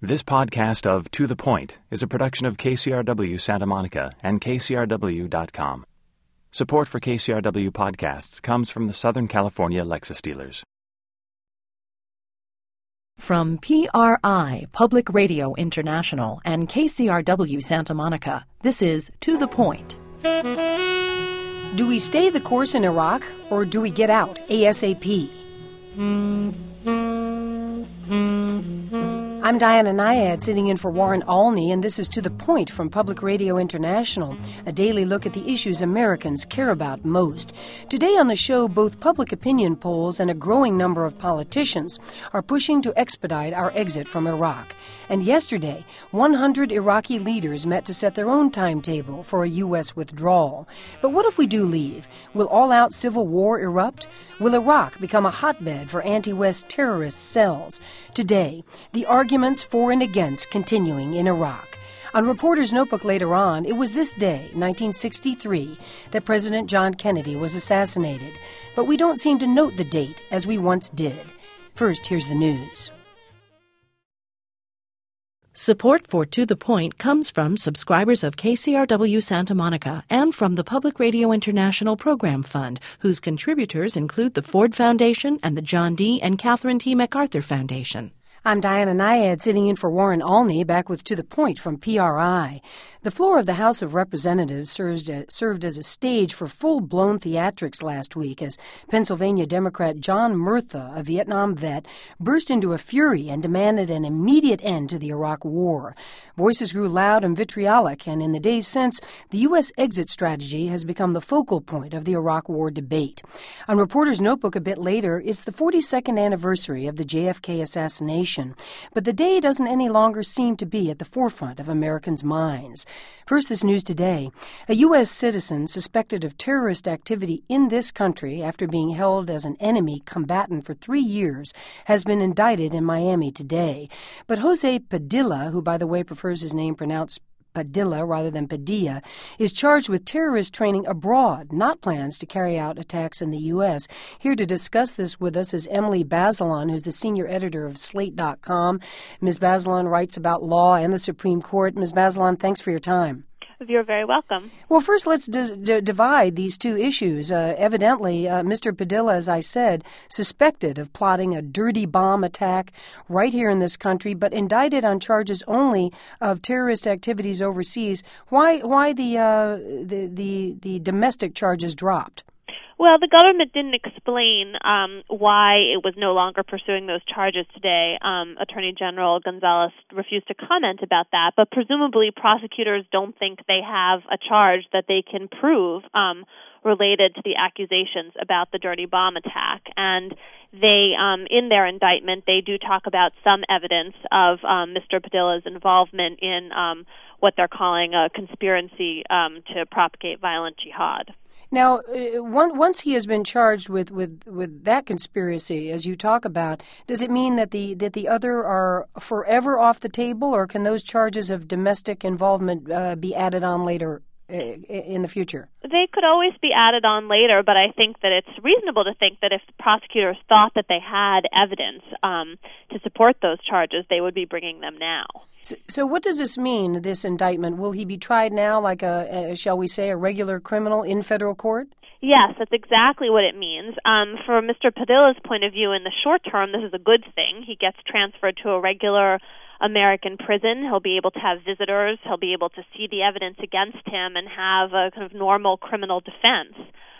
This podcast of To the Point is a production of KCRW Santa Monica and KCRW.com. Support for KCRW podcasts comes from the Southern California Lexus dealers. From PRI, Public Radio International, and KCRW Santa Monica, this is To the Point. Do we stay the course in Iraq, or do we get out ASAP? I'm Diana Nyad, sitting in for Warren Alney, and this is To the Point from Public Radio International, a daily look at the issues Americans care about most. Today on the show, both public opinion polls and a growing number of politicians are pushing to expedite our exit from Iraq. And yesterday, 100 Iraqi leaders met to set their own timetable for a U.S. withdrawal. But what if we do leave? Will all-out civil war erupt? Will Iraq become a hotbed for anti-West terrorist cells? Today, the arguments for and against continuing in Iraq. On Reporter's Notebook later on, it was this day, 1963, that President John Kennedy was assassinated. But we don't seem to note the date as we once did. First, here's the news. Support for To the Point comes from subscribers of KCRW Santa Monica and from the Public Radio International Program Fund, whose contributors include the Ford Foundation and the John D. and Catherine T. MacArthur Foundation. I'm Diana Nyad, sitting in for Warren Alney, back with To the Point from PRI. The floor of the House of Representatives served as a stage for full-blown theatrics last week as Pennsylvania Democrat John Murtha, a Vietnam vet, burst into a fury and demanded an immediate end to the Iraq War. Voices grew loud and vitriolic, and in the days since, the U.S. exit strategy has become the focal point of the Iraq War debate. On Reporter's Notebook a bit later, it's the 42nd anniversary of the JFK assassination. But the day doesn't any longer seem to be at the forefront of Americans' minds. First, this news today. A U.S. citizen suspected of terrorist activity in this country after being held as an enemy combatant for 3 years has been indicted in Miami today. But Jose Padilla, who, by the way, prefers his name pronounced Padilla rather than Padilla, is charged with terrorist training abroad, not plans to carry out attacks in the U.S. Here to discuss this with us is Emily Bazelon, who's the senior editor of Slate.com. Ms. Bazelon writes about law and the Supreme Court. Ms. Bazelon, thanks for your time. You're very welcome. Well, first, let's divide these two issues. Evidently, Mr. Padilla, as I said, suspected of plotting a dirty bomb attack right here in this country, but indicted on charges only of terrorist activities overseas. Why the domestic charges dropped? Well, the government didn't explain why it was no longer pursuing those charges today. Attorney General Gonzalez refused to comment about that, but presumably prosecutors don't think they have a charge that they can prove related to the accusations about the dirty bomb attack. And they, in their indictment, they do talk about some evidence of Mr. Padilla's involvement in what they're calling a conspiracy to propagate violent jihad. Now, once he has been charged with that conspiracy, as you talk about, does it mean that the other are forever off the table, or can those charges of domestic involvement be added on later in the future? They could always be added on later, but I think that it's reasonable to think that if prosecutors thought that they had evidence to support those charges, they would be bringing them now. So what does this mean, this indictment? Will he be tried now like shall we say, a regular criminal in federal court? Yes, that's exactly what it means. For Mr. Padilla's point of view, in the short term, this is a good thing. He gets transferred to a regular American prison. He'll be able to have visitors. He'll be able to see the evidence against him and have a kind of normal criminal defense.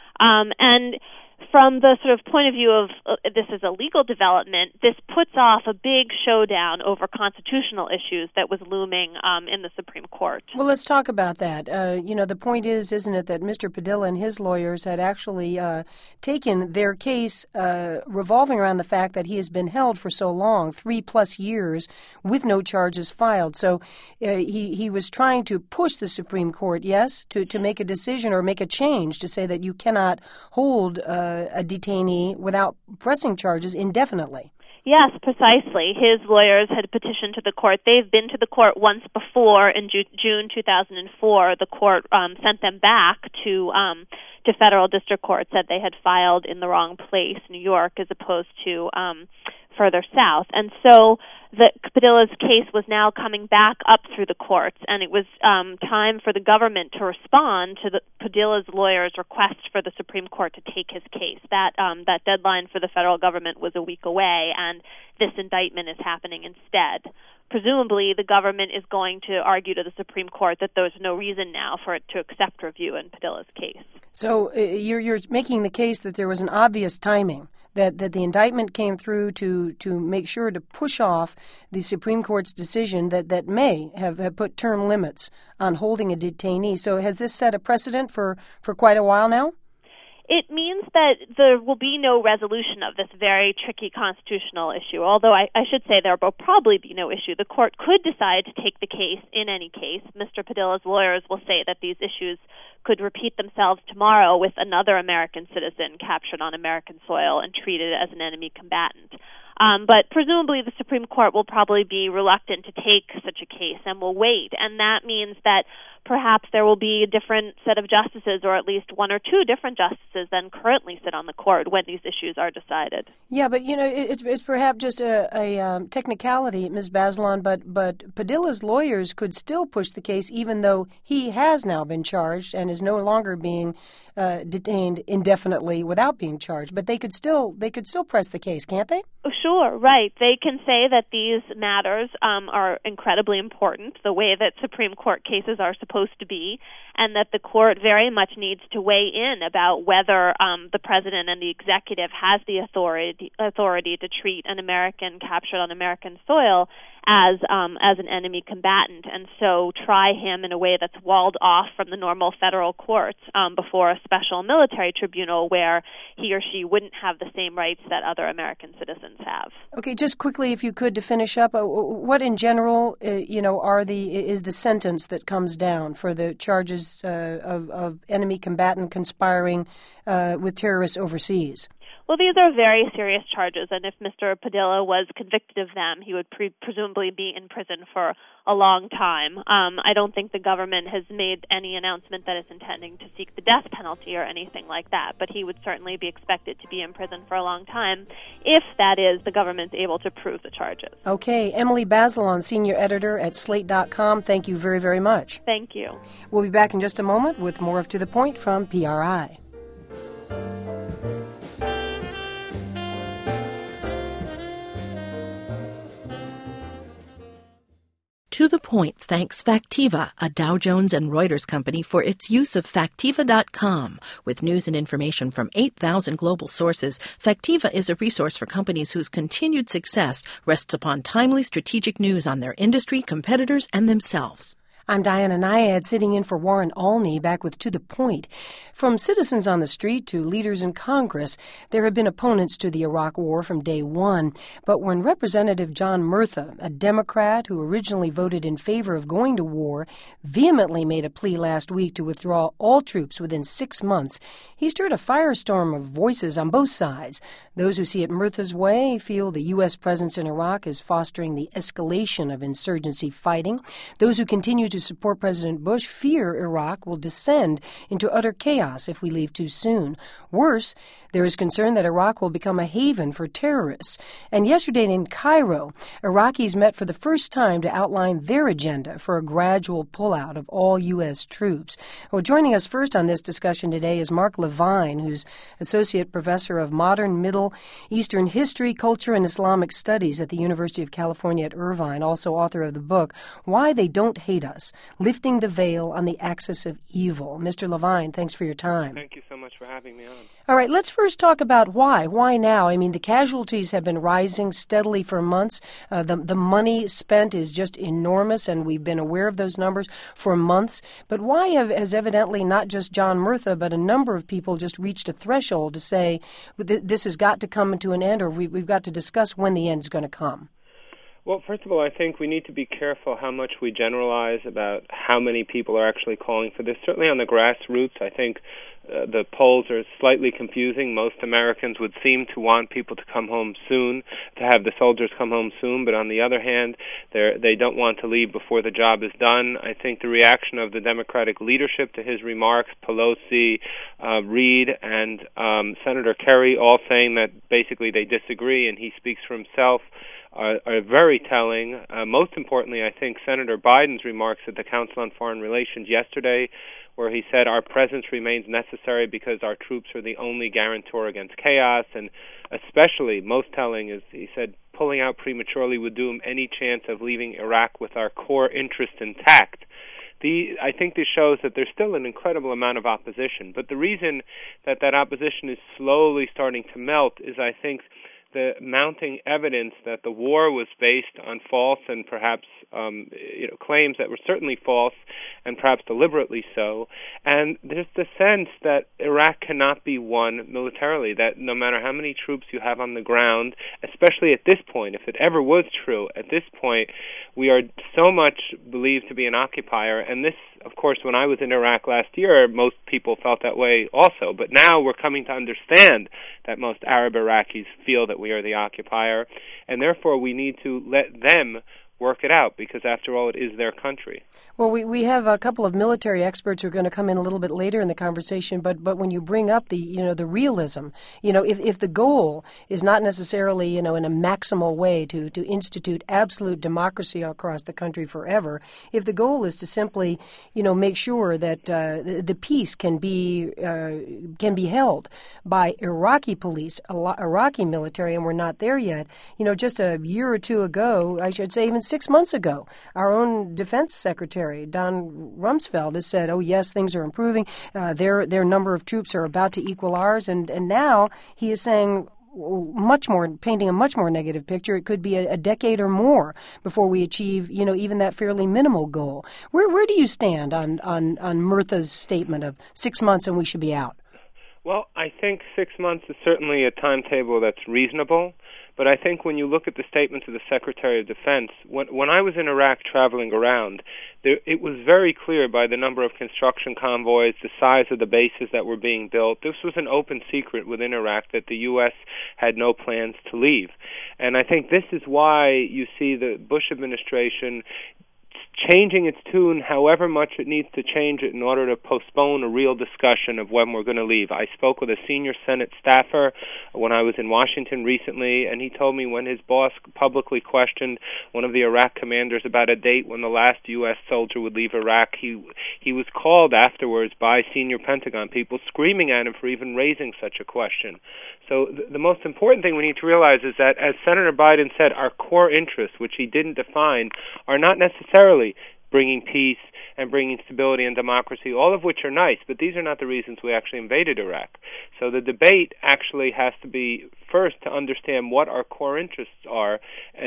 And from the sort of point of view of this is a legal development, this puts off a big showdown over constitutional issues that was looming in the Supreme Court. Well, let's talk about that. The point is, isn't it, that Mr. Padilla and his lawyers had actually taken their case revolving around the fact that he has been held for so long, 3+ years, with no charges filed. So he was trying to push the Supreme Court, yes, to make a decision or make a change to say that you cannot hold a detainee without pressing charges indefinitely. Yes, precisely. His lawyers had petitioned to the court. They've been to the court once before in June 2004. The court sent them back to federal district court, said they had filed in the wrong place, New York, as opposed to further south. And so Padilla's case was now coming back up through the courts, and it was time for the government to respond to Padilla's lawyer's request for the Supreme Court to take his case. That deadline for the federal government was a week away, and this indictment is happening instead. Presumably, the government is going to argue to the Supreme Court that there's no reason now for it to accept review in Padilla's case. So you're making the case that there was an obvious timing, that the indictment came through to make sure to push off the Supreme Court's decision that may have put term limits on holding a detainee. So has this set a precedent for quite a while now? It means that there will be no resolution of this very tricky constitutional issue, although I should say there will probably be no issue. The court could decide to take the case in any case. Mr. Padilla's lawyers will say that these issues could repeat themselves tomorrow with another American citizen captured on American soil and treated as an enemy combatant. But presumably the Supreme Court will probably be reluctant to take such a case and will wait. And that means that perhaps there will be a different set of justices, or at least one or two different justices than currently sit on the court when these issues are decided. Yeah, but it's perhaps just a technicality, Ms. Bazelon, but Padilla's lawyers could still push the case even though he has now been charged and is no longer being detained indefinitely without being charged. But they could still press the case, can't they? Sure, right. They can say that these matters are incredibly important, the way that Supreme Court cases are supposed to be, and that the court very much needs to weigh in about whether the president and the executive has the authority to treat an American captured on American soil as an enemy combatant, and so try him in a way that's walled off from the normal federal courts before a special military tribunal where he or she wouldn't have the same rights that other American citizens have. Okay, just quickly, if you could, to finish up, what in general, is the sentence that comes down for the charges of enemy combatant conspiring with terrorists overseas? Well, these are very serious charges, and if Mr. Padilla was convicted of them, he would presumably be in prison for a long time. I don't think the government has made any announcement that it's intending to seek the death penalty or anything like that, but he would certainly be expected to be in prison for a long time if, that is, the government's able to prove the charges. Okay. Emily Bazelon, senior editor at Slate.com, thank you very, very much. Thank you. We'll be back in just a moment with more of To the Point from PRI. To the Point thanks Factiva, a Dow Jones and Reuters company, for its use of Factiva.com. With news and information from 8,000 global sources, Factiva is a resource for companies whose continued success rests upon timely strategic news on their industry, competitors, and themselves. I'm Diana Nyad, sitting in for Warren Alney, back with To the Point. From citizens on the street to leaders in Congress, there have been opponents to the Iraq War from day one. But when Representative John Murtha, a Democrat who originally voted in favor of going to war, vehemently made a plea last week to withdraw all troops within 6 months, he stirred a firestorm of voices on both sides. Those who see it Murtha's way feel the U.S. presence in Iraq is fostering the escalation of insurgency fighting. Those who continue to support President Bush fear Iraq will descend into utter chaos if we leave too soon. Worse, there is concern that Iraq will become a haven for terrorists. And yesterday in Cairo, Iraqis met for the first time to outline their agenda for a gradual pullout of all U.S. troops. Well, joining us first on this discussion today is Mark Levine, who's Associate Professor of Modern Middle Eastern History, Culture, and Islamic Studies at the University of California at Irvine, also author of the book, Why They Don't Hate Us, Lifting the Veil on the Axis of Evil. Mr. Levine, thanks for your time. Thank you so much for having me on. All right, let's first talk about why. Why now? I mean, the casualties have been rising steadily for months. The money spent is just enormous, and we've been aware of those numbers for months. But why has evidently not just John Murtha, but a number of people just reached a threshold to say this has got to come to an end, or we've got to discuss when the end is going to come? Well, first of all, I think we need to be careful how much we generalize about how many people are actually calling for this. Certainly on the grassroots, I think the polls are slightly confusing. Most Americans would seem to want people to come home soon, to have the soldiers come home soon, but on the other hand, they don't want to leave before the job is done. I think the reaction of the Democratic leadership to his remarks, Pelosi, Reid, and Senator Kerry, all saying that basically they disagree and he speaks for himself, are very telling. Most importantly, I think Senator Biden's remarks at the Council on Foreign Relations yesterday, where he said our presence remains necessary because our troops are the only guarantor against chaos, and especially most telling is he said pulling out prematurely would doom any chance of leaving Iraq with our core interests intact. I think this shows that there's still an incredible amount of opposition, but the reason that opposition is slowly starting to melt is, I think, the mounting evidence that the war was based on false and perhaps claims that were certainly false and perhaps deliberately so. And there's the sense that Iraq cannot be won militarily, that no matter how many troops you have on the ground, especially at this point, if it ever was true, at this point, we are so much believed to be an occupier. And this, of course, when I was in Iraq last year, most people felt that way also. But now we're coming to understand that most Arab Iraqis feel that we are the occupier, and therefore we need to let them work it out, because after all, it is their country. Well, we have a couple of military experts who are going to come in a little bit later in the conversation, but when you bring up the realism, if the goal is not necessarily, in a maximal way to institute absolute democracy across the country forever, if the goal is to simply, make sure that the peace can be held by Iraqi police, Iraqi military, and we're not there yet. Just a year or two ago, I should say even 6 months ago, our own Defense Secretary, Don Rumsfeld, has said, oh, yes, things are improving. Their number of troops are about to equal ours. And now he is saying painting a much more negative picture. It could be a decade or more before we achieve, even that fairly minimal goal. Where do you stand on Murtha's statement of 6 months and we should be out? Well, I think 6 months is certainly a timetable that's reasonable. But I think when you look at the statements of the Secretary of Defense, when I was in Iraq traveling around, it was very clear by the number of construction convoys, the size of the bases that were being built. This was an open secret within Iraq that the U.S. had no plans to leave. And I think this is why you see the Bush administration changing its tune however much it needs to change it in order to postpone a real discussion of when we're going to leave. I spoke with a senior Senate staffer when I was in Washington recently, and he told me when his boss publicly questioned one of the Iraq commanders about a date when the last U.S. soldier would leave Iraq, he was called afterwards by senior Pentagon people screaming at him for even raising such a question. So the most important thing we need to realize is that, as Senator Biden said, our core interests, which he didn't define, are not necessarily bringing peace and bringing stability and democracy, all of which are nice, but these are not the reasons we actually invaded Iraq. So the debate actually has to be first to understand what our core interests are,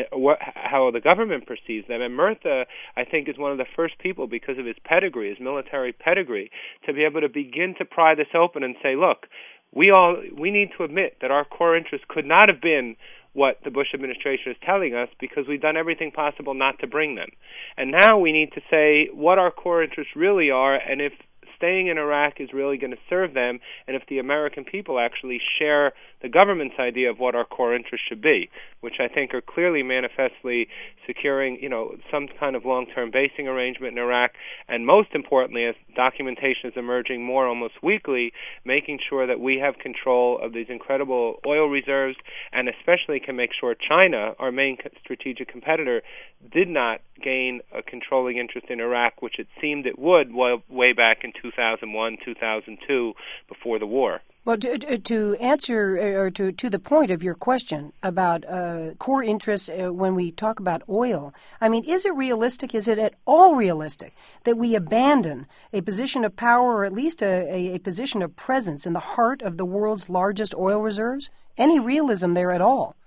how the government perceives them. And Murtha, I think, is one of the first people, because of his pedigree, his military pedigree, to be able to begin to pry this open and say, look, we need to admit that our core interests could not have been what the Bush administration is telling us, because we've done everything possible not to bring them. And now we need to say what our core interests really are, and if staying in Iraq is really going to serve them, and if the American people actually share the government's idea of what our core interests should be, which I think are clearly manifestly securing, some kind of long-term basing arrangement in Iraq, and most importantly, as documentation is emerging more almost weekly, making sure that we have control of these incredible oil reserves, and especially can make sure China, our main strategic competitor, did not gain a controlling interest in Iraq, which it seemed it would way back in 2001, 2002, before the war. Well, to answer, or to the point of your question about core interests when we talk about oil, I mean, is it realistic, is it at all realistic that we abandon a position of power, or at least a position of presence in the heart of the world's largest oil reserves? Any realism there at all?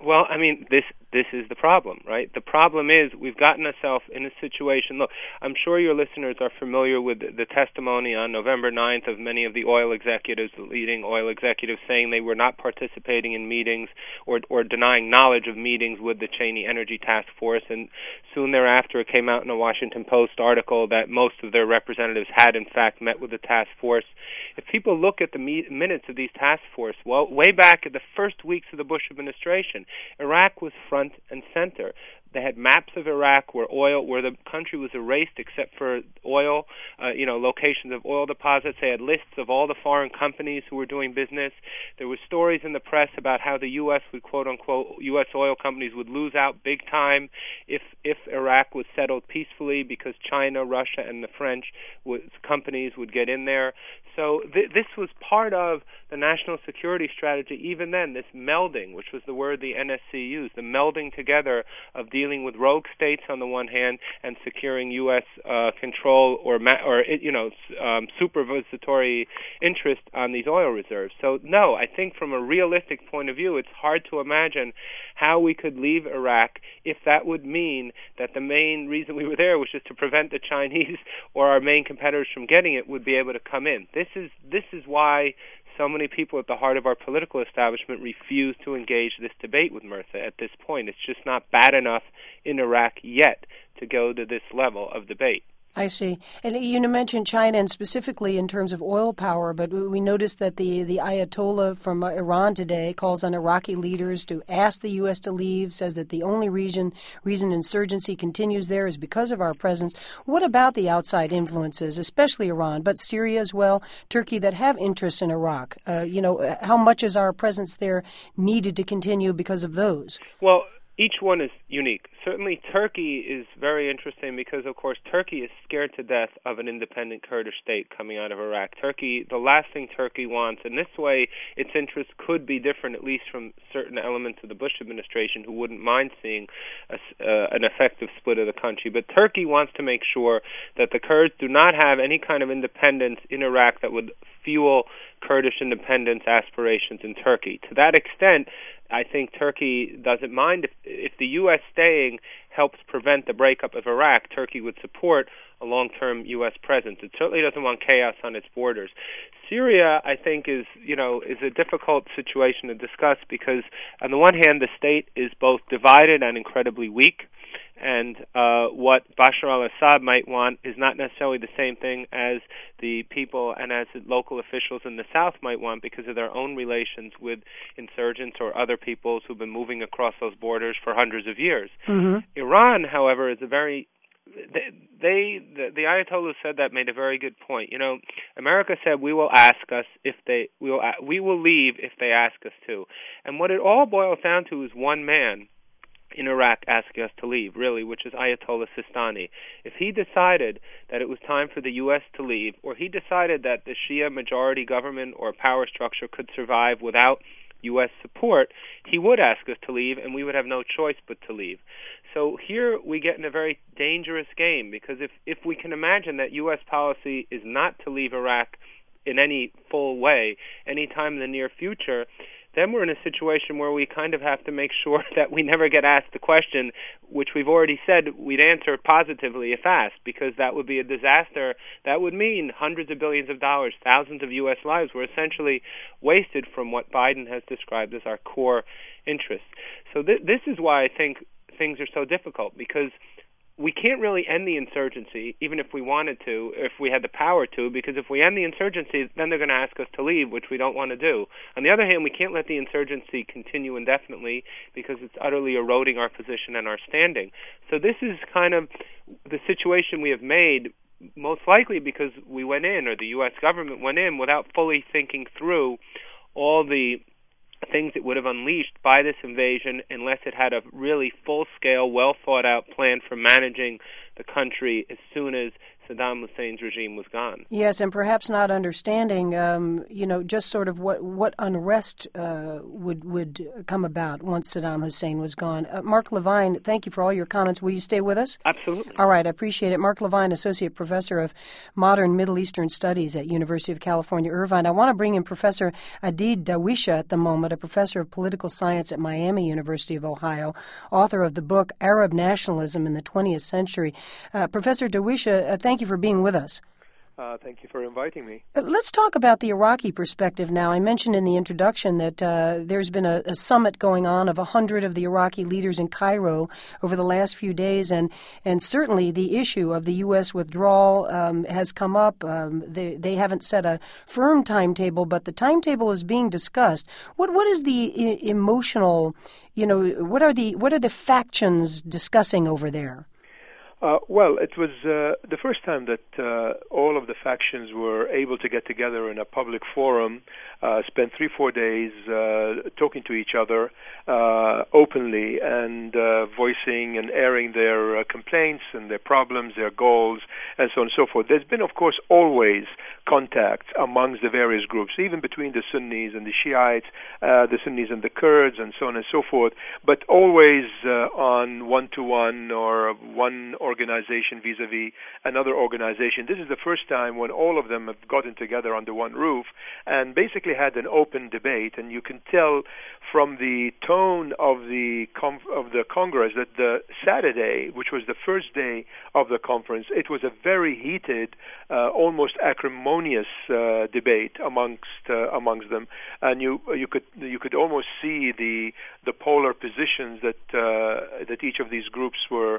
Well, I mean, this is the problem, right? The problem is we've gotten ourselves in a situation. Look, I'm sure your listeners are familiar with the testimony on November 9th of many of the oil executives, the leading oil executives, saying they were not participating in meetings or denying knowledge of meetings with the Cheney Energy Task Force. And soon thereafter, it came out in a Washington Post article that most of their representatives had, in fact, met with the task force. If people look at the minutes of these task force, well, way back at the first weeks of the Bush administration, Iraq was front and center. They had maps of Iraq where the country was erased except for oil, locations of oil deposits. They had lists of all the foreign companies who were doing business. There were stories in the press about how the U.S. would, quote unquote, U.S. oil companies would lose out big time if Iraq was settled peacefully because China, Russia, and the French companies would get in there. So this was part of the national security strategy even then, this melding, which was the word the NSC used, the melding together of dealing with rogue states on the one hand and securing U.S. control or supervisory interest on these oil reserves. So, no, I think from a realistic point of view, it's hard to imagine how we could leave Iraq if that would mean that the main reason we were there, which is to prevent the Chinese or our main competitors from getting it, would be able to come in. This is why so many people at the heart of our political establishment refuse to engage this debate with Mirtha at this point. It's just not bad enough in Iraq yet to go to this level of debate. I see. And you mentioned China, and specifically in terms of oil power, but we noticed that the Ayatollah from Iran today calls on Iraqi leaders to ask the U.S. to leave, says that the only reason insurgency continues there is because of our presence. What about the outside influences, especially Iran, but Syria as well, Turkey, that have interests in Iraq? How much is our presence there needed to continue because of those? Well, each one is unique. Certainly Turkey is very interesting because, of course, Turkey is scared to death of an independent Kurdish state coming out of Iraq. The last thing Turkey wants, and this way its interests could be different, at least from certain elements of the Bush administration who wouldn't mind seeing an effective split of the country. But Turkey wants to make sure that the Kurds do not have any kind of independence in Iraq that would fuel Kurdish independence aspirations in Turkey. To that extent, I think Turkey doesn't mind if the U.S. staying helps prevent the breakup of Iraq. Turkey would support a long-term U.S. presence. It certainly doesn't want chaos on its borders. Syria, I think, is a difficult situation to discuss because, on the one hand, the state is both divided and incredibly weak. And what Bashar al-Assad might want is not necessarily the same thing as the people and as the local officials in the south might want because of their own relations with insurgents or other peoples who've been moving across those borders for hundreds of years. Mm-hmm. Iran, however, is a very the Ayatollah said that made a very good point. America said we will leave if they ask us to, and what it all boils down to is one man in Iraq asking us to leave, really, which is Ayatollah Sistani. If he decided that it was time for the U.S. to leave, or he decided that the Shia majority government or power structure could survive without U.S. support, he would ask us to leave, and we would have no choice but to leave. So here we get in a very dangerous game, because if we can imagine that U.S. policy is not to leave Iraq in any full way anytime in the near future, then we're in a situation where we kind of have to make sure that we never get asked the question, which we've already said we'd answer positively if asked, because that would be a disaster. That would mean hundreds of billions of dollars, thousands of U.S. lives were essentially wasted from what Biden has described as our core interests. So this is why I think things are so difficult, because we can't really end the insurgency, even if we wanted to, if we had the power to, because if we end the insurgency, then they're going to ask us to leave, which we don't want to do. On the other hand, we can't let the insurgency continue indefinitely because it's utterly eroding our position and our standing. So this is kind of the situation we have made, most likely because we went in, or the U.S. government went in, without fully thinking through all the things it would have unleashed by this invasion unless it had a really full-scale, well-thought-out plan for managing the country as soon as Saddam Hussein's regime was gone. Yes, and perhaps not understanding, just sort of what unrest would come about once Saddam Hussein was gone. Mark Levine, thank you for all your comments. Will you stay with us? Absolutely. All right, I appreciate it. Mark Levine, Associate Professor of Modern Middle Eastern Studies at University of California, Irvine. I want to bring in Professor Adid Dawisha at the moment, a professor of political science at Miami University of Ohio, author of the book Arab Nationalism in the 20th Century. Professor Dawisha, thank you for being with us. Thank you for inviting me. Let's talk about the Iraqi perspective now. I mentioned in the introduction that there's been a summit going on of 100 of the Iraqi leaders in Cairo over the last few days, and certainly the issue of the U.S. withdrawal has come up. They haven't set a firm timetable, but the timetable is being discussed. What is the emotional, what are the factions discussing over there? Well, it was the first time that all of the factions were able to get together in a public forum, spend 3-4 days talking to each other openly and voicing and airing their complaints and their problems, their goals, and so on and so forth. There's been, of course, always contact amongst the various groups, even between the Sunnis and the Shiites, the Sunnis and the Kurds, and so on and so forth, but always on one-to-one or one organization vis-a-vis another organization. This is the first time when all of them have gotten together under one roof and basically had an open debate. And you can tell from the tone of the Congress that the Saturday, which was the first day of the conference, it was a very heated, almost acrimonious debate amongst them, and you could almost see the polar positions that each of these groups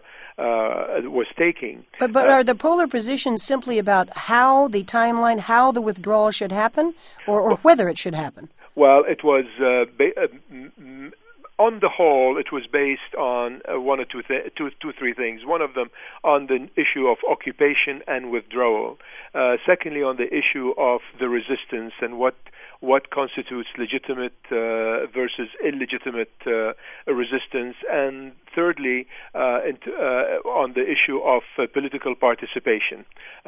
was taking. But are the polar positions simply about how the timeline, how the withdrawal should happen, or whether it should happen? Well, it was on the whole, it was based on one or two, three things. One of them on the issue of occupation and withdrawal. Secondly, on the issue of the resistance and what constitutes legitimate versus illegitimate resistance, and thirdly, on the issue of political participation.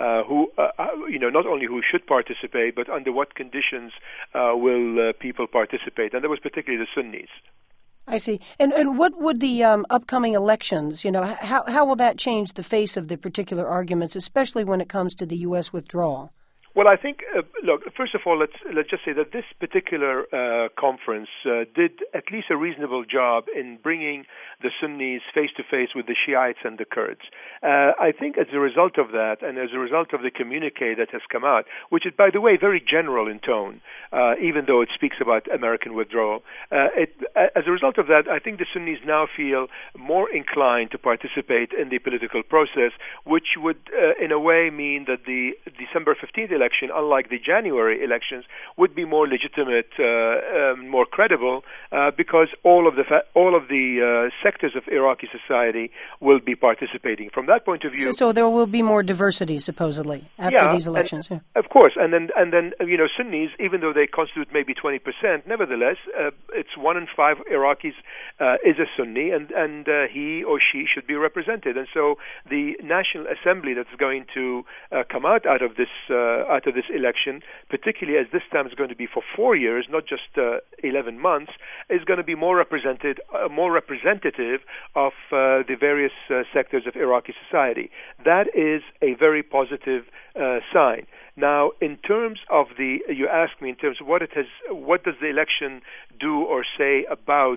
Not only who should participate, but under what conditions will people participate, and that was particularly the Sunnis. I see. And what would the upcoming elections, how will that change the face of the particular arguments, especially when it comes to the U.S. withdrawal? Well, I think, look, first of all, let's just say that this particular conference did at least a reasonable job in bringing the Sunnis face-to-face with the Shiites and the Kurds. I think as a result of that, and as a result of the communique that has come out, which is, by the way, very general in tone, even though it speaks about American withdrawal, as a result of that, I think the Sunnis now feel more inclined to participate in the political process, which would, in a way, mean that the December 15th election, unlike the January elections, would be more legitimate, more credible, because all of the sectors of Iraqi society will be participating. From that point of view, so there will be more diversity, supposedly, after these elections. Of course, and then Sunnis, even though they constitute maybe 20%, nevertheless, it's 1 in 5 Iraqis is a Sunni, and he or she should be represented. And so the National Assembly that's going to come out of this election, particularly as this time is going to be for 4 years, not just 11 months, is going to be more representative of the various sectors of Iraqi society. That is a very positive sign. Now, in terms of you asked me in terms of what does the election do or say about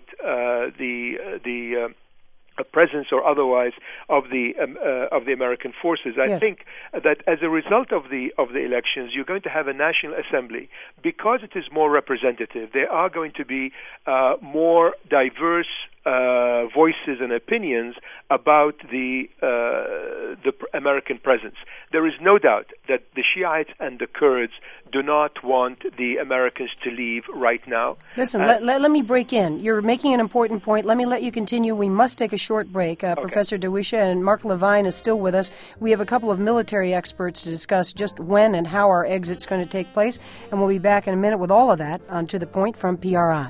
the presence or otherwise of the American forces. I think that as a result of the elections, you're going to have a National Assembly. Because it is more representative, there are going to be more diverse voices and opinions about the American presence. There is no doubt that the Shiites and the Kurds do not want the Americans to leave right now. Listen, let me break in. You're making an important point. Let me let you continue. We must take a short break. Okay. Professor Dawisha and Mark Levine is still with us. We have a couple of military experts to discuss just when and how our exit's going to take place, and we'll be back in a minute with all of that on To the Point from PRI.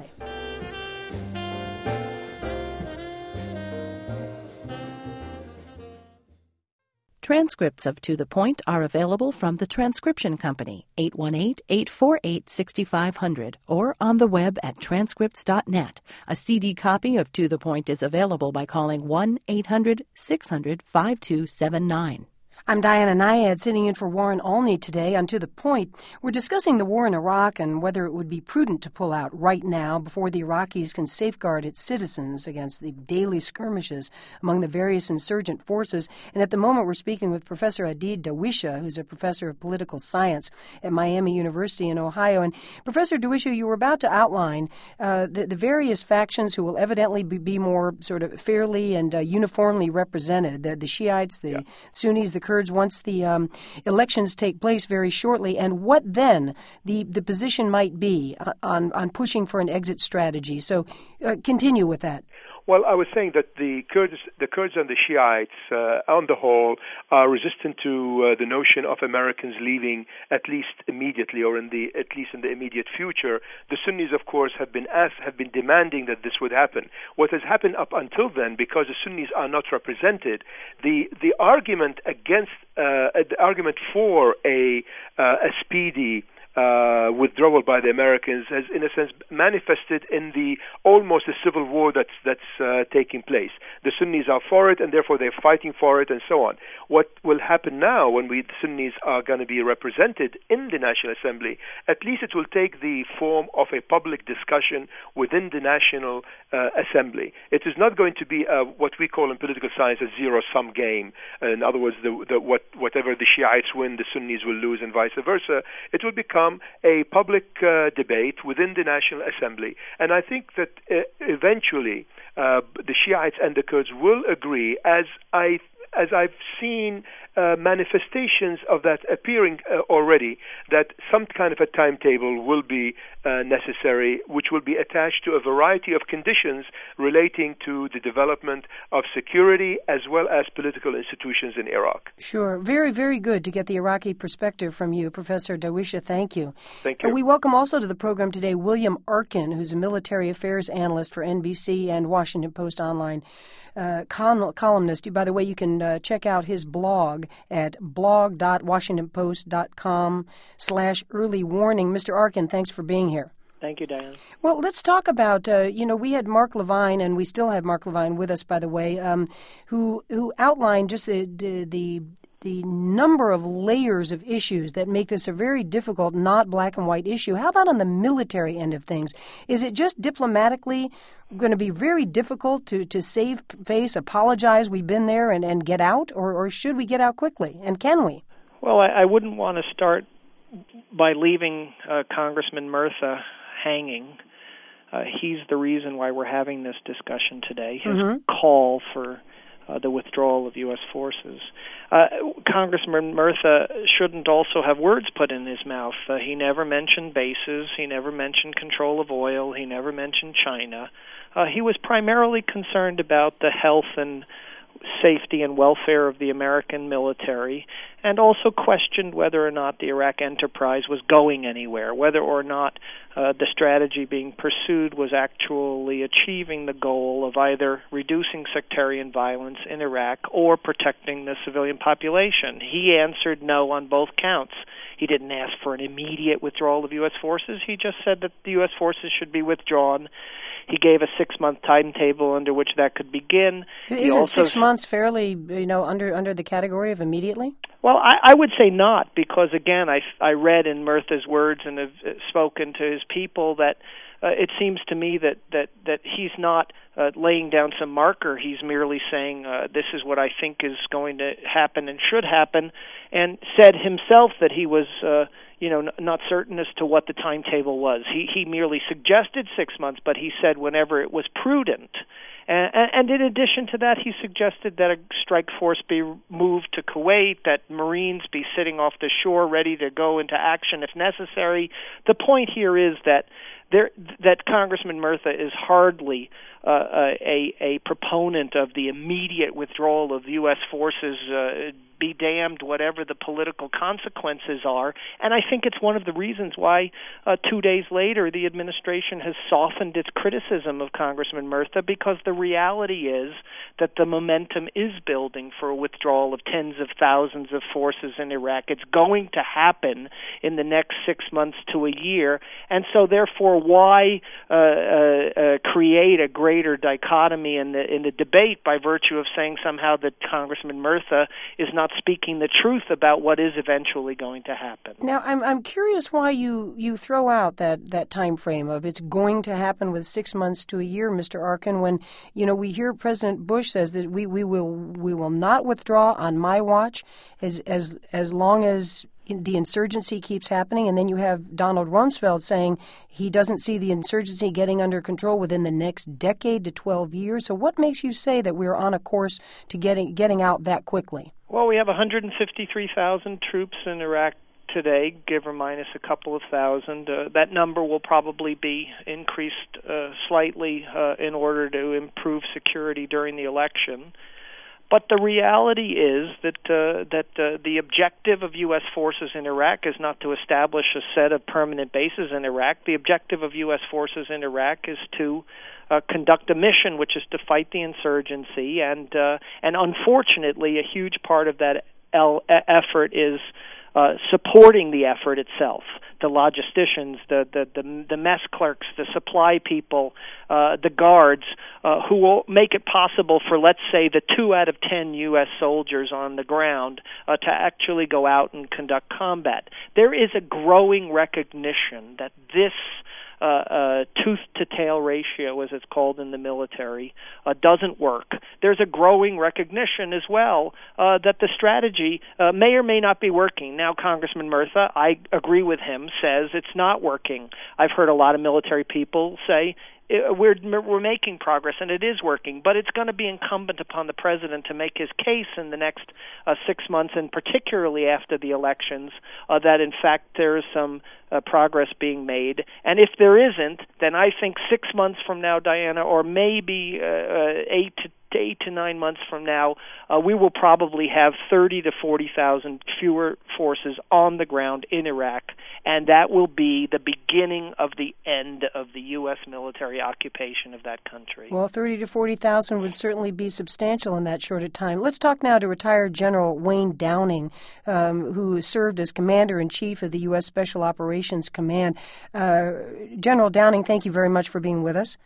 Transcripts of To the Point are available from the Transcription Company, 818-848-6500, or on the web at transcripts.net. A CD copy of To the Point is available by calling 1-800-600-5279. I'm Diana Nyad, sitting in for Warren Olney today on To the Point. We're discussing the war in Iraq and whether it would be prudent to pull out right now before the Iraqis can safeguard its citizens against the daily skirmishes among the various insurgent forces. And at the moment, we're speaking with Professor Adid Dawisha, who's a professor of political science at Miami University in Ohio. And Professor Dawisha, you were about to outline the various factions who will evidently be more sort of fairly and uniformly represented, the Shiites, the Sunnis, the Kurds, once the elections take place very shortly, and what then the position might be on pushing for an exit strategy. So continue with that. Well, I was saying that the Kurds and the Shiites, on the whole, are resistant to the notion of Americans leaving at least immediately, or at least in the immediate future. The Sunnis, of course, have been demanding that this would happen. What has happened up until then, because the Sunnis are not represented, the argument for a speedy withdrawal by the Americans has, in a sense, manifested in the almost a civil war that's taking place. The Sunnis are for it, and therefore they're fighting for it, and so on. What will happen now when the Sunnis are going to be represented in the National Assembly? At least it will take the form of a public discussion within the National Assembly. It is not going to be what we call in political science a zero-sum game. In other words, whatever the Shiites win, the Sunnis will lose, and vice versa. It will become a public debate within the National Assembly. And I think that eventually the Shiites and the Kurds will agree, as I've seen manifestations of that appearing already, that some kind of a timetable will be necessary, which will be attached to a variety of conditions relating to the development of security as well as political institutions in Iraq. Sure. Very, very good to get the Iraqi perspective from you, Professor Dawisha. Thank you. Thank you. We welcome also to the program today William Arkin, who's a military affairs analyst for NBC and Washington Post Online columnist. By the way, you can check out his blog at blog.washingtonpost.com/early warning. Mr. Arkin, thanks for being here. Thank you, Diane. Well, let's talk about, we had Mark Levine, and we still have Mark Levine with us, by the way, who outlined just the number of layers of issues that make this a very difficult, not black and white issue. How about on the military end of things? Is it just diplomatically going to be very difficult to save face, apologize, we've been there, and get out? Or should we get out quickly? And can we? Well, I wouldn't want to start by leaving Congressman Murtha hanging. He's the reason why we're having this discussion today, his call for the withdrawal of U.S. forces. Congressman Murtha shouldn't also have words put in his mouth. He never mentioned bases. He never mentioned control of oil. He never mentioned China. He was primarily concerned about the health and safety and welfare of the American military, and also questioned whether or not the Iraq enterprise was going anywhere, whether or not the strategy being pursued was actually achieving the goal of either reducing sectarian violence in Iraq or protecting the civilian population. He answered no on both counts. He didn't ask for an immediate withdrawal of U.S. forces. He just said that the U.S. forces should be withdrawn. He gave a 6-month timetable under which that could begin. Isn't 6 months fairly, under the category of immediately? Well, I would say not, because again, I read in Murtha's words and have spoken to his people that it seems to me that he's not laying down some marker. He's merely saying this is what I think is going to happen and should happen, and said himself that he was not certain as to what the timetable was. He merely suggested 6 months, but he said whenever it was prudent. And in addition to that, he suggested that a strike force be moved to Kuwait, that Marines be sitting off the shore ready to go into action if necessary. The point here is that Congressman Murtha is hardly a proponent of the immediate withdrawal of U.S. forces, be damned whatever the political consequences are. And I think it's one of the reasons why 2 days later the administration has softened its criticism of Congressman Murtha, because the reality is that the momentum is building for a withdrawal of tens of thousands of forces in Iraq. It's going to happen in the next 6 months to a year. And so therefore, why create a greater dichotomy in the debate by virtue of saying somehow that Congressman Murtha is not speaking the truth about what is eventually going to happen? Now, I'm curious why you throw out that time frame of it's going to happen with 6 months to a year, Mr. Arkin, when we hear President Bush says that we will not withdraw on my watch as long as the insurgency keeps happening, and then you have Donald Rumsfeld saying he doesn't see the insurgency getting under control within the next decade to 12 years. So what makes you say that we're on a course to getting out that quickly? Well, we have 153,000 troops in Iraq today, give or minus a couple of thousand. That number will probably be increased slightly in order to improve security during the election. But the reality is that the objective of U.S. forces in Iraq is not to establish a set of permanent bases in Iraq. The objective of U.S. forces in Iraq is to conduct a mission, which is to fight the insurgency, and unfortunately, a huge part of that effort is supporting the effort itself. The logisticians, the mess clerks, the supply people, the guards, who will make it possible for, let's say, the 2 out of 10 U.S. soldiers on the ground to actually go out and conduct combat. There is a growing recognition that this tooth-to-tail ratio, as it's called in the military, doesn't work. There's a growing recognition as well that the strategy may or may not be working. Now, Congressman Murtha, I agree with him, says it's not working. I've heard a lot of military people say we're making progress, and it is working, but it's going to be incumbent upon the president to make his case in the next 6 months, and particularly after the elections, that in fact there is some progress being made. And if there isn't, then I think 6 months from now, Diana, or maybe 8 to 9 months from now, we will probably have 30 to 40,000 fewer forces on the ground in Iraq, and that will be the beginning of the end of the U.S. military occupation of that country. Well, 30 to 40,000 would certainly be substantial in that short a time. Let's talk now to retired General Wayne Downing, who served as Commander-in-Chief of the U.S. Special Operations Command. General Downing, thank you very much for being with us.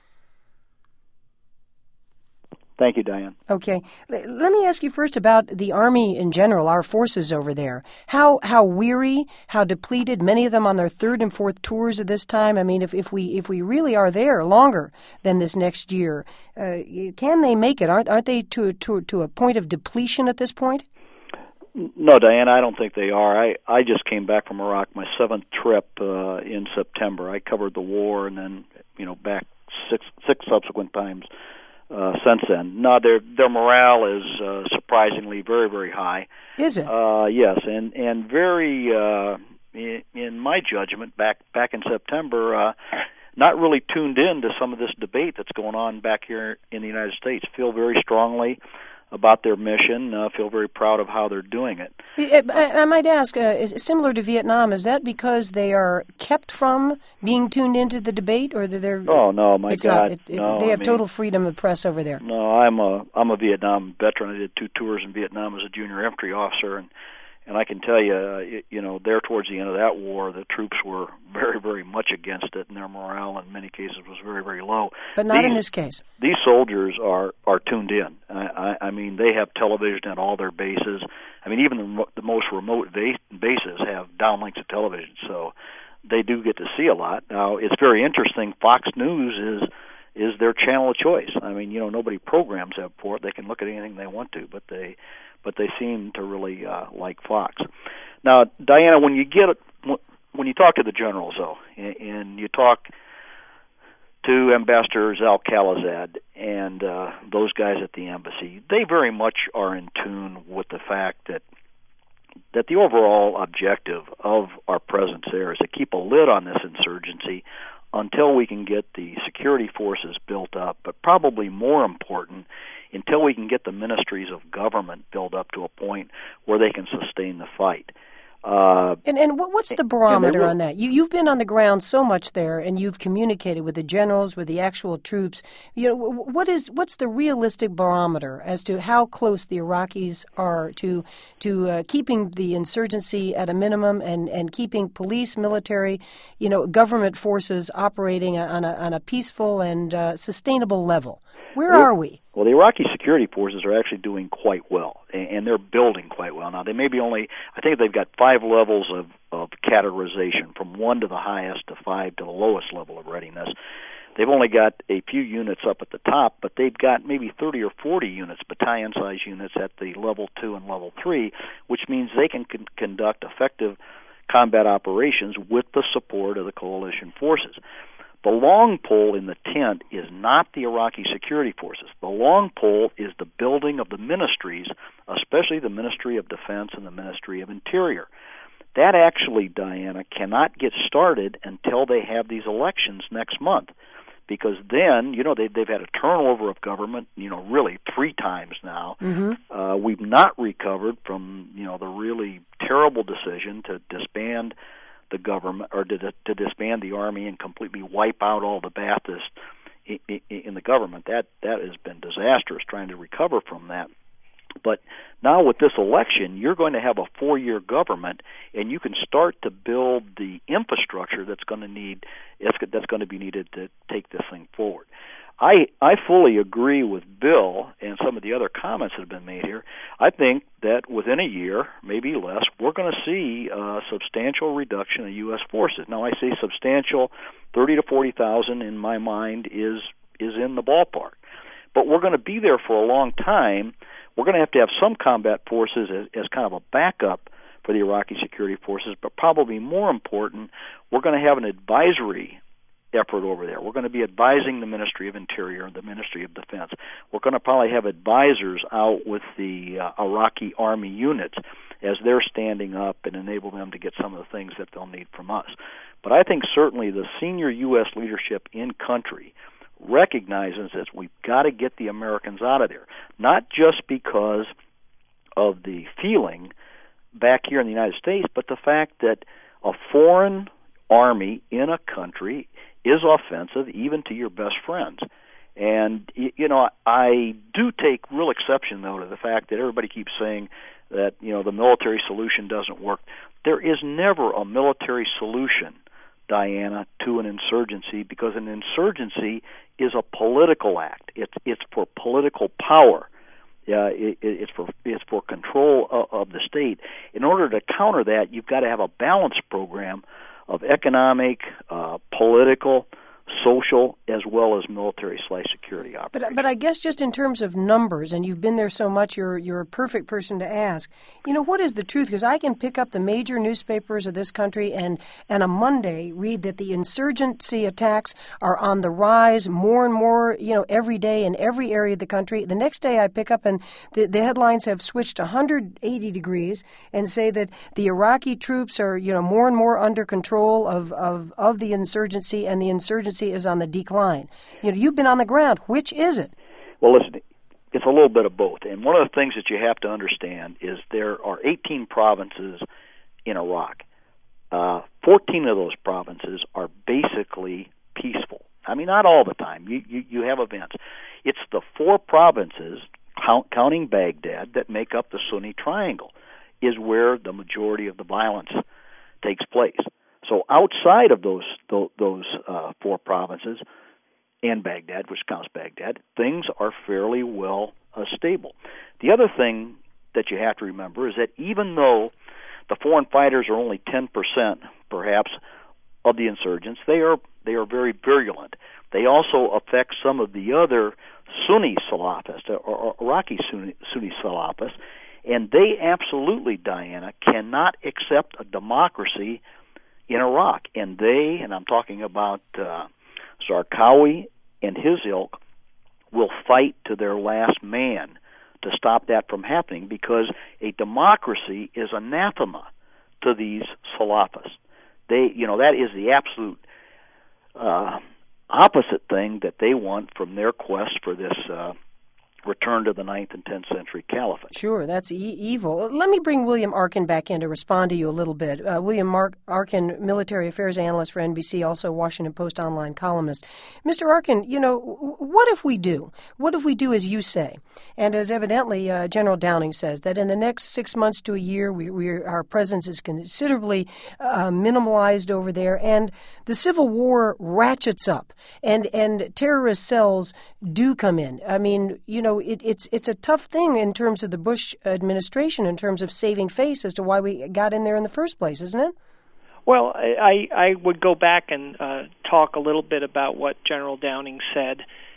Thank you, Diane. Okay. Let me ask you first about the Army in general, our forces over there. How weary, how depleted, many of them on their 3rd and 4th tours at this time. I mean, if we really are there longer than this next year, can they make it? Aren't they to a point of depletion at this point? No, Diane, I don't think they are. I just came back from Iraq, my 7th trip in September. I covered the war and then, back six subsequent times since then. No, their morale is surprisingly very, very high. Is it? Yes, and very, in my judgment, back in September, not really tuned in to some of this debate that's going on back here in the United States. Feel very strongly about their mission, feel very proud of how they're doing it. I might ask, similar to Vietnam, is that because they are kept from being tuned into the debate, or they're? Oh no, my God! No, they have total freedom of press over there. No, I'm a Vietnam veteran. I did 2 tours in Vietnam as a junior infantry officer, and I can tell you, there towards the end of that war, the troops were very, very much against it, and their morale in many cases was very, very low. But not in this case. These soldiers are tuned in. I mean, they have television at all their bases. I mean, even the most remote bases have downlinks of television, so they do get to see a lot. Now, it's very interesting. Fox News is their channel of choice. I mean, nobody programs them for it. They can look at anything they want to, but they seem to really like Fox. Now, Diana, when you talk to the generals, though, and you talk to Ambassador Zal Khalilzad and those guys at the embassy, they very much are in tune with the fact that the overall objective of our presence there is to keep a lid on this insurgency until we can get the security forces built up, but probably more important, until we can get the ministries of government built up to a point where they can sustain the fight. And what's the barometer on that? You've been on the ground so much there, and you've communicated with the generals, with the actual troops. What's the realistic barometer as to how close the Iraqis are to keeping the insurgency at a minimum and keeping police, military, government forces operating on a peaceful and sustainable level? Where are we? Well, the Iraqi security forces are actually doing quite well, and they're building quite well. Now, they may be I think they've got 5 levels of categorization, from 1 to the highest to 5 to the lowest level of readiness. They've only got a few units up at the top, but they've got maybe 30 or 40 units, battalion-size units at the level 2 and level 3, which means they can conduct effective combat operations with the support of the coalition forces. The long pole in the tent is not the Iraqi security forces. The long pole is the building of the ministries, especially the Ministry of Defense and the Ministry of Interior. That actually, Diana, cannot get started until they have these elections next month, because then, they've had a turnover of government, really 3 times now. Mm-hmm. We've not recovered from, the really terrible decision to disband the government, or to disband the army and completely wipe out all the Baathists in the government. That has been disastrous, trying to recover from that. But now with this election, you're going to have a 4-year government, and you can start to build the infrastructure that's going to be needed to take this thing forward. I fully agree with Bill and some of the other comments that have been made here. I think that within a year, maybe less, we're going to see a substantial reduction of U.S. forces. Now, I say substantial, 30 to 40,000 in my mind is in the ballpark. But we're going to be there for a long time. We're going to have some combat forces as kind of a backup for the Iraqi security forces, but probably more important, we're going to have an advisory effort over there. We're going to be advising the Ministry of Interior and the Ministry of Defense. We're going to probably have advisors out with the Iraqi army units as they're standing up and enable them to get some of the things that they'll need from us. But I think certainly the senior U.S. leadership in country recognizes that we've got to get the Americans out of there, not just because of the feeling back here in the United States, but the fact that a foreign army in a country is offensive even to your best friends. And, I do take real exception, though, to the fact that everybody keeps saying that, the military solution doesn't work. There is never a military solution, Diana, to an insurgency, because an insurgency is a political act. It's for political power. It's for control of the state. In order to counter that, you've got to have a balanced program of economic, political, social, as well as military/security operations. But I guess just in terms of numbers, and you've been there so much, you're a perfect person to ask. What is the truth? Because I can pick up the major newspapers of this country and on Monday read that the insurgency attacks are on the rise more and more, every day in every area of the country. The next day I pick up and the headlines have switched 180 degrees and say that the Iraqi troops are, more and more under control of the insurgency, and the insurgency is on the decline. You've been on the ground. Which is it? Well, listen, it's a little bit of both. And one of the things that you have to understand is there are 18 provinces in Iraq. 14 of those provinces are basically peaceful. I mean, not all the time. You have events. It's the 4 provinces, counting Baghdad, that make up the Sunni Triangle, is where the majority of the violence takes place. So outside of those 4 provinces and Baghdad, which counts Baghdad, things are fairly well stable. The other thing that you have to remember is that even though the foreign fighters are only 10%, perhaps, of the insurgents, they are very virulent. They also affect some of the other Sunni Salafists, or Iraqi Sunni Salafists, and they absolutely, Diana, cannot accept a democracy in Iraq. And I'm talking about Zarqawi and his ilk, will fight to their last man to stop that from happening, because a democracy is anathema to these Salafists. That is the absolute opposite thing that they want from their quest for this return to the 9th and 10th century caliphate. Sure, that's evil. Let me bring William Arkin back in to respond to you a little bit. William Arkin, military affairs analyst for NBC, also Washington Post online columnist. Mr. Arkin, what if we do? What if we do as you say? And as evidently General Downing says, that in the next 6 months to a year, our presence is considerably minimalized over there, and the Civil War ratchets up, and terrorist cells do come in. I mean, it's a tough thing in terms of the Bush administration, in terms of saving face as to why we got in there in the first place, isn't it? Well, I would go back and talk a little bit about what General Downing said.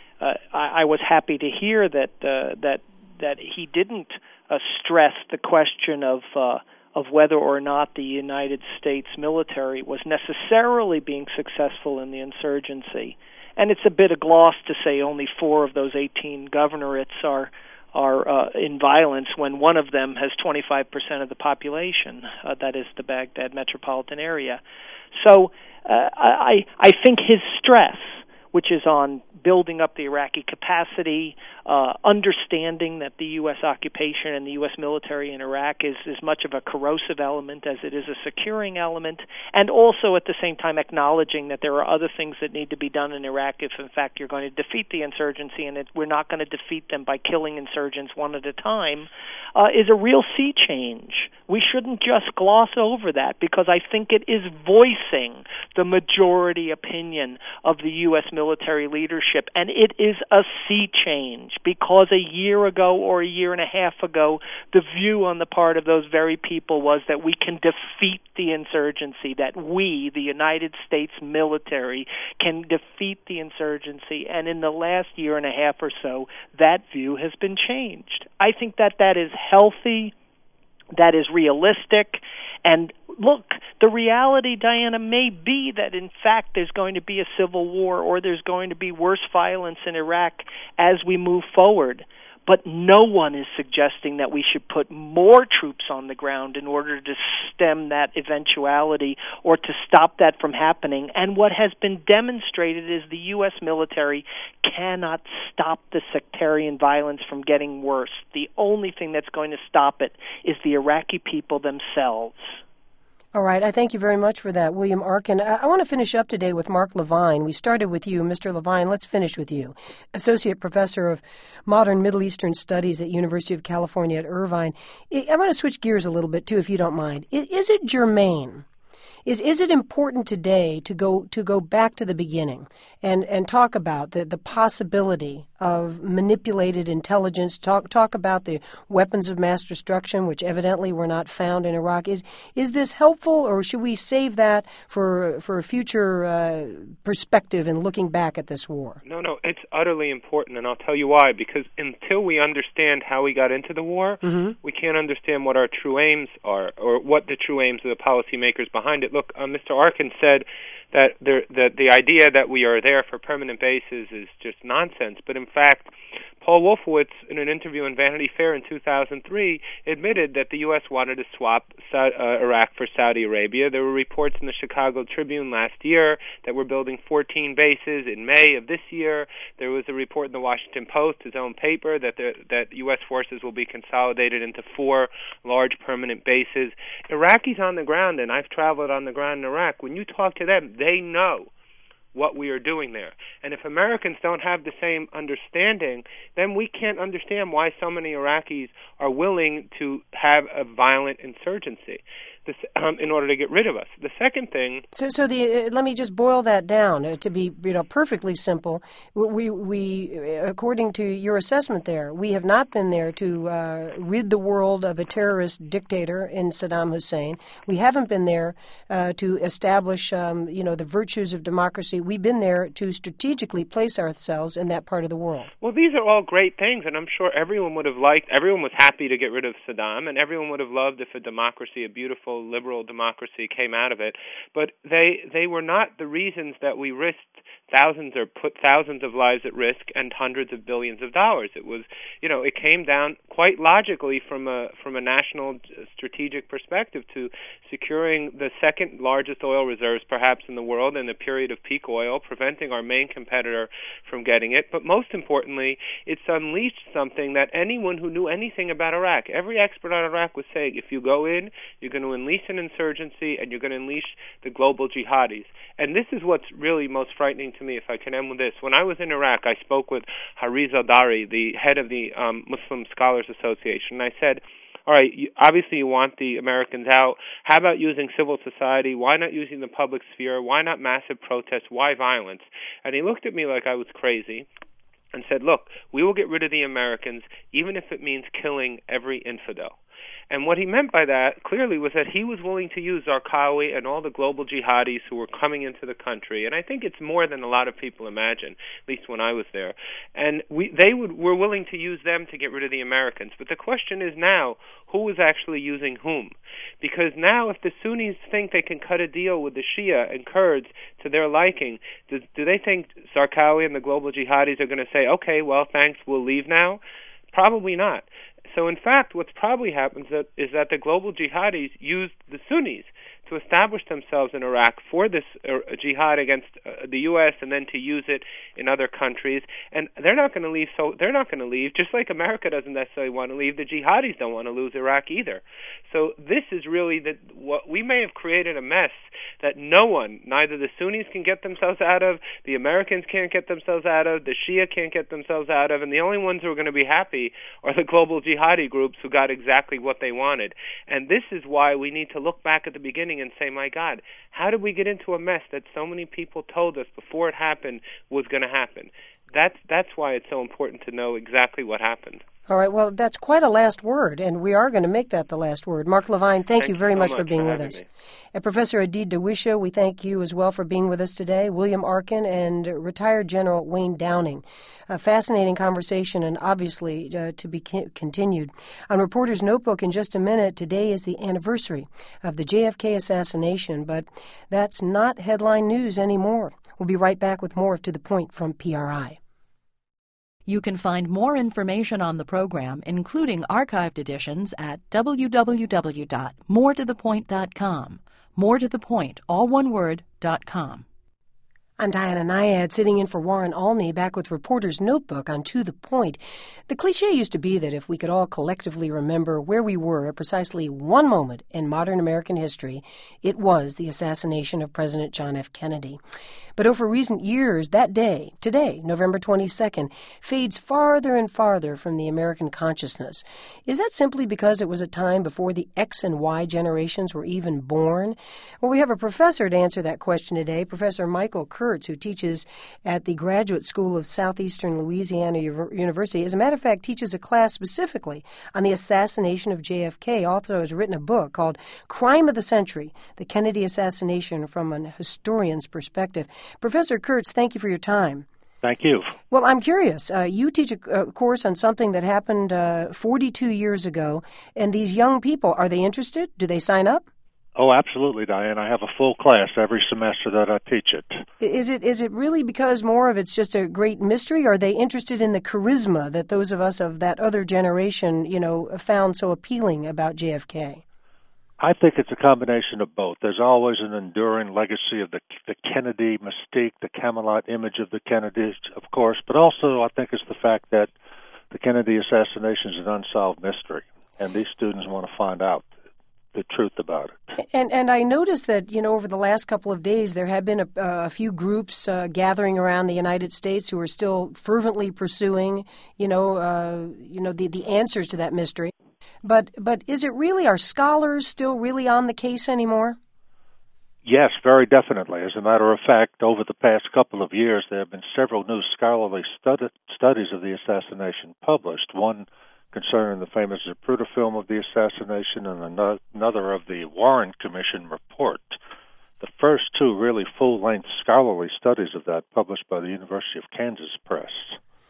I was happy to hear that he didn't stress the question of whether or not the United States military was necessarily being successful in the insurgency. And it's a bit of gloss to say only 4 of those 18 governorates are in violence when one of them has 25% of the population, that is the Baghdad metropolitan area. So I think his stress, which is on building up the Iraqi capacity, understanding that the U.S. occupation and the U.S. military in Iraq is as much of a corrosive element as it is a securing element, and also at the same time acknowledging that there are other things that need to be done in Iraq if, in fact, you're going to defeat the insurgency, and we're not going to defeat them by killing insurgents one at a time, is a real sea change. We shouldn't just gloss over that, because I think it is voicing the majority opinion of the U.S. military leadership, and it is a sea change, because a year ago or a year and a half ago, the view on the part of those very people was that we can defeat the insurgency, that we, the United States military, can defeat the insurgency, and in the last year and a half or so, that view has been changed. I think that is healthy, that is realistic, and look, the reality, Diana, may be that in fact there's going to be a civil war or there's going to be worse violence in Iraq as we move forward. But no one is suggesting that we should put more troops on the ground in order to stem that eventuality or to stop that from happening. And what has been demonstrated is the U.S. military cannot stop the sectarian violence from getting worse. The only thing that's going to stop it is the Iraqi people themselves. All right. I thank you very much for that, William Arkin. I want to finish up today with Mark Levine. We started with you, Mr. Levine. Let's finish with you. Associate Professor of Modern Middle Eastern Studies at University of California at Irvine. I want to switch gears a little bit, too, if you don't mind. Is it germane? Is it important today to go back to the beginning and talk about the possibility of manipulated intelligence, talk about the weapons of mass destruction, which evidently were not found in Iraq? Is this helpful, or should we save that for a future perspective in looking back at this war? No, it's utterly important, and I'll tell you why. Because until we understand how we got into the war, we can't understand what our true aims are, or what the true aims of the policymakers behind it. Look, Mr. Arkin said that the idea that we are there for permanent bases is just nonsense. But in fact, Paul Wolfowitz, in an interview in Vanity Fair in 2003, admitted that the U.S. wanted to swap Iraq for Saudi Arabia. There were reports in the Chicago Tribune last year that we're building 14 bases. In May of this year, there was a report in the Washington Post, his own paper, that U.S. forces will be consolidated into 4 large permanent bases. Iraqis on the ground, and I've traveled on the ground in Iraq, when you talk to them, they know what we are doing there. And if Americans don't have the same understanding, then we can't understand why so many Iraqis are willing to have a violent insurgency in order to get rid of us. The second thing... So let me just boil that down to be perfectly simple. We according to your assessment there, we have not been there to rid the world of a terrorist dictator in Saddam Hussein. We haven't been there to establish the virtues of democracy. We've been there to strategically place ourselves in that part of the world. Well, these are all great things, and I'm sure everyone was happy to get rid of Saddam, and everyone would have loved if a democracy, a beautiful peaceful, liberal democracy came out of it. But they were not the reasons that we risked put thousands of lives at risk and hundreds of billions of dollars. It was, it came down quite logically from a national strategic perspective to securing the second largest oil reserves perhaps in the world in a period of peak oil, preventing our main competitor from getting it. But most importantly, it's unleashed something that anyone who knew anything about Iraq, every expert on Iraq was saying, if you go in, you're going to unleash an insurgency and you're going to unleash the global jihadis. And this is what's really most frightening to me, if I can end with this. When I was in Iraq, I spoke with Hariz Al-Dari, the head of the Muslim Scholars Association, and I said, all right, obviously you want the Americans out. How about using civil society? Why not using the public sphere? Why not massive protests? Why violence? And he looked at me like I was crazy and said, look, we will get rid of the Americans even if it means killing every infidel. And what he meant by that, clearly, was that he was willing to use Zarqawi and all the global jihadis who were coming into the country. And I think it's more than a lot of people imagine, at least when I was there. And were willing to use them to get rid of the Americans. But the question is now, who is actually using whom? Because now if the Sunnis think they can cut a deal with the Shia and Kurds to their liking, do they think Zarqawi and the global jihadis are going to say, okay, well, thanks, we'll leave now? Probably not. So, in fact, what's probably happened is that the global jihadis used the Sunnis to establish themselves in Iraq for this jihad against the U.S. and then to use it in other countries. And they're not going to leave. So they're not going to leave. Just like America doesn't necessarily want to leave, the jihadis don't want to lose Iraq either. So this is really what we may have created a mess that no one, neither the Sunnis can get themselves out of, the Americans can't get themselves out of, the Shia can't get themselves out of, and the only ones who are going to be happy are the global jihadi groups who got exactly what they wanted. And this is why we need to look back at the beginning and say, my God, how did we get into a mess that so many people told us before it happened was going to happen? That's why it's so important to know exactly what happened. All right, well, that's quite a last word, and we are going to make that the last word. Mark Levine, thank you very much for being with us. And Professor Adid Dawisha, we thank you as well for being with us today. William Arkin and retired General Wayne Downing. A fascinating conversation and obviously to be continued. On Reporter's Notebook in just a minute, today is the anniversary of the JFK assassination, but that's not headline news anymore. We'll be right back with more of To the Point from PRI. You can find more information on the program, including archived editions, at www.moretothepoint.com. More to the Point, all one word, .com. I'm Diana Nyad, sitting in for Warren Alney, back with Reporter's Notebook on To the Point. The cliche used to be that if we could all collectively remember where we were at precisely one moment in modern American history, it was the assassination of President John F. Kennedy. But over recent years, that day, today, November 22nd, fades farther and farther from the American consciousness. Is that simply because it was a time before the X and Y generations were even born? Well, we have a professor to answer that question today, Professor Michael Kurtz, who teaches at the Graduate School of Southeastern Louisiana University. As a matter of fact, teaches a class specifically on the assassination of JFK. Also has written a book called Crime of the Century, The Kennedy Assassination from an Historian's Perspective. Professor Kurtz, thank you for your time. Thank you. Well, I'm curious. You teach a course on something that happened 42 years ago, and these young people, are they interested? Do they sign up? Oh, absolutely, Diane. I have a full class every semester that I teach it. Is it really because more of it's just a great mystery? Or are they interested in the charisma that those of us of that other generation, found so appealing about JFK? I think it's a combination of both. There's always an enduring legacy of the Kennedy mystique, the Camelot image of the Kennedys, of course, but also I think it's the fact that the Kennedy assassination is an unsolved mystery, and these students want to find out the truth about it. And I noticed that, over the last couple of days, there have been a few groups gathering around the United States who are still fervently pursuing, the answers to that mystery. But is it really, are scholars still really on the case anymore? Yes, very definitely. As a matter of fact, over the past couple of years, there have been several new scholarly studies of the assassination published. One concerning the famous Zapruder film of the assassination and another of the Warren Commission report. The first two really full-length scholarly studies of that published by the University of Kansas Press.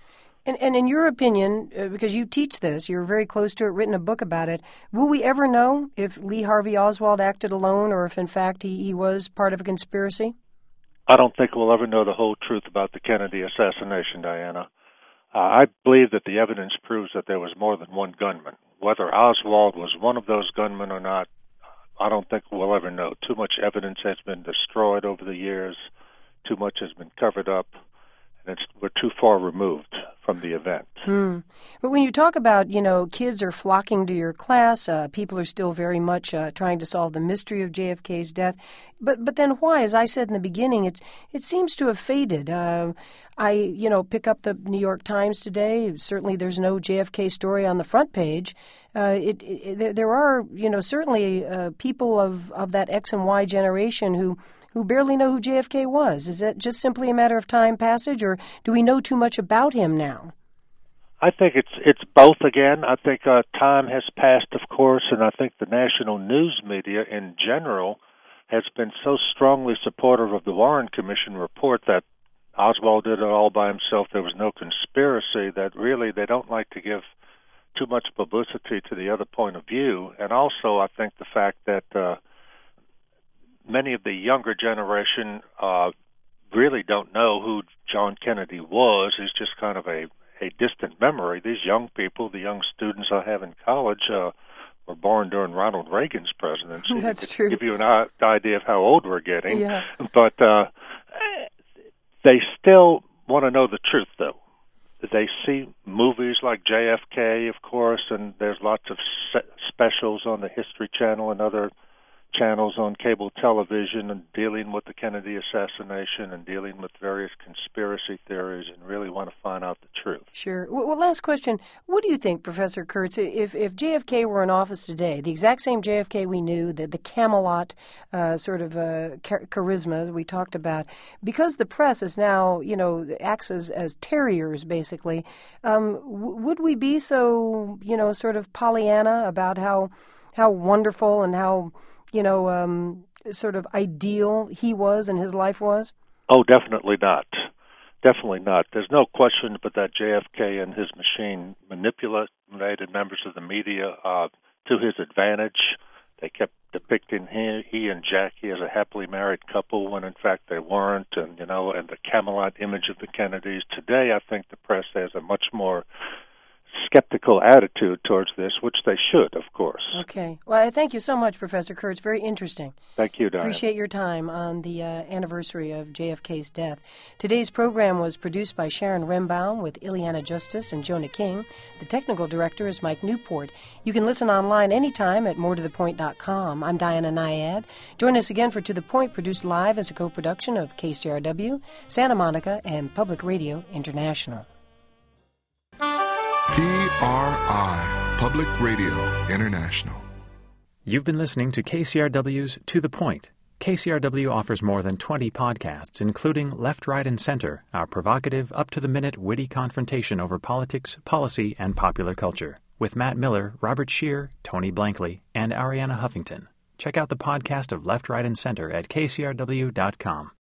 And in your opinion, because you teach this, you're very close to it, written a book about it, will we ever know if Lee Harvey Oswald acted alone or if, in fact, he was part of a conspiracy? I don't think we'll ever know the whole truth about the Kennedy assassination, Diana. I believe that the evidence proves that there was more than one gunman. Whether Oswald was one of those gunmen or not, I don't think we'll ever know. Too much evidence has been destroyed over the years. Too much has been covered up. And we're too far removed from the event. But when you talk about, kids are flocking to your class, people are still very much trying to solve the mystery of JFK's death. But then why? As I said in the beginning, it seems to have faded. I pick up the New York Times today. Certainly there's no JFK story on the front page. There are, certainly people of that X and Y generation who barely know who JFK was. Is that just simply a matter of time passage, or do we know too much about him now? I think it's both again. I think time has passed, of course, and I think the national news media in general has been so strongly supportive of the Warren Commission report that Oswald did it all by himself, there was no conspiracy, that really they don't like to give too much publicity to the other point of view. And also I think the fact that many of the younger generation really don't know who John Kennedy was. He's just kind of a distant memory. These young people, the young students I have in college, were born during Ronald Reagan's presidency. That's true. To give you an idea of how old we're getting. Yeah. But they still want to know the truth, though. They see movies like JFK, of course, and there's lots of specials on the History Channel and other channels on cable television and dealing with the Kennedy assassination and dealing with various conspiracy theories and really want to find out the truth. Sure. Well, last question. What do you think, Professor Kurtz, if JFK were in office today, the exact same JFK we knew, the Camelot charisma that we talked about, because the press is now, acts as terriers, basically, would we be so, sort of Pollyanna about how wonderful and how sort of ideal he was and his life was? Oh, definitely not. Definitely not. There's no question but that JFK and his machine manipulated members of the media to his advantage. They kept depicting he and Jackie as a happily married couple when in fact they weren't, and the Camelot image of the Kennedys. Today, I think the press has a much more skeptical attitude towards this, which they should, of course. Okay. Well, thank you so much, Professor Kurtz. Very interesting. Thank you, Diane. Appreciate your time on the anniversary of JFK's death. Today's program was produced by Sharon Rembaum with Ileana Justice and Jonah King. The technical director is Mike Newport. You can listen online anytime at moretothepoint.com. I'm Diana Nyad. Join us again for To The Point, produced live as a co-production of KCRW, Santa Monica, and Public Radio International. PRI, Public Radio International. You've been listening to KCRW's To The Point. KCRW offers more than 20 podcasts, including Left, Right, and Center, our provocative, up-to-the-minute, witty confrontation over politics, policy, and popular culture, with Matt Miller, Robert Scheer, Tony Blankley, and Ariana Huffington. Check out the podcast of Left, Right, and Center at kcrw.com.